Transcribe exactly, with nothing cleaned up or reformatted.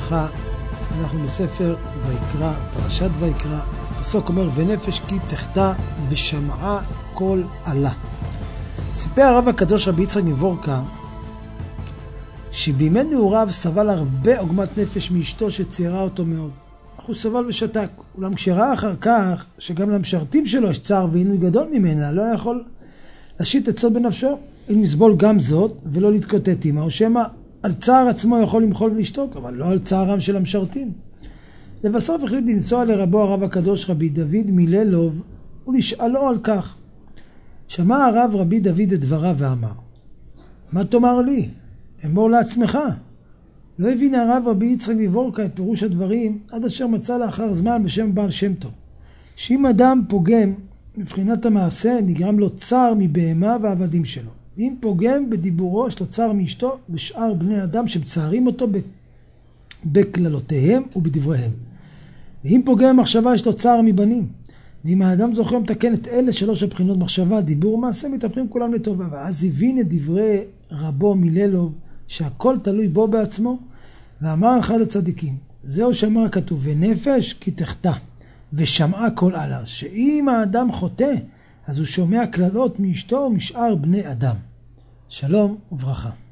וברכה. אנחנו בספר ויקרא, פרשת ויקרא. הפסוק אומר, ונפש כי תחתה ושמעה קול עלה. סיפר הרב הקדוש רבי יצחק מוורקה, שבימי נעוריו סבל הרבה עוגמת נפש מאשתו שציירה אותו מאוד. אך הוא סבל ושתק. אולם כשראה אחר כך שגם למשרתים שלו יש צער ועינוי גדול ממנה, לא יכול להשית עצות בנפשו, אם יסבול גם זאת ולא להתקוטט עמה, או שמא על צער עצמו יכול למחול ולשתוק, אבל לא על צערם של המשרתים. לבסוף החליט לנסוע לרבו הרב הקדוש רבי דוד מלילוב ולשאלו על כך. שמע הרב רבי דוד את דבריו ואמר, מה תאמר לי? אמור לעצמך. לא הבין הרב רבי יצחק מוורקה את פירוש הדברים עד אשר מצא לאחר זמן בשם בעל שם טוב, שאם אדם פוגם מבחינת המעשה נגרם לו צער מבהמה ועבדים שלו, ואם פוגם בדיבורו יש לו צער מאשתו ושאר בני אדם שמצערים אותו בכללותיהם ובדבריהם, ואם פוגם במחשבה יש לו צער מבנים, ואם האדם זוכר מתקן את אלה שלוש הבחינות מחשבה, דיבור ומעשה, מתהפכים כולם לטובה. ואז הבין את דברי רבו מלילוב שהכל תלוי בו בעצמו, ואמר אחד הצדיקים, זהו שאמר כתוב, ונפש כי תחתה ושמעה קול עלה, שאם האדם חוטא אז הוא שומע קללות מאשתו ומשאר בני אדם. שלום וברכה.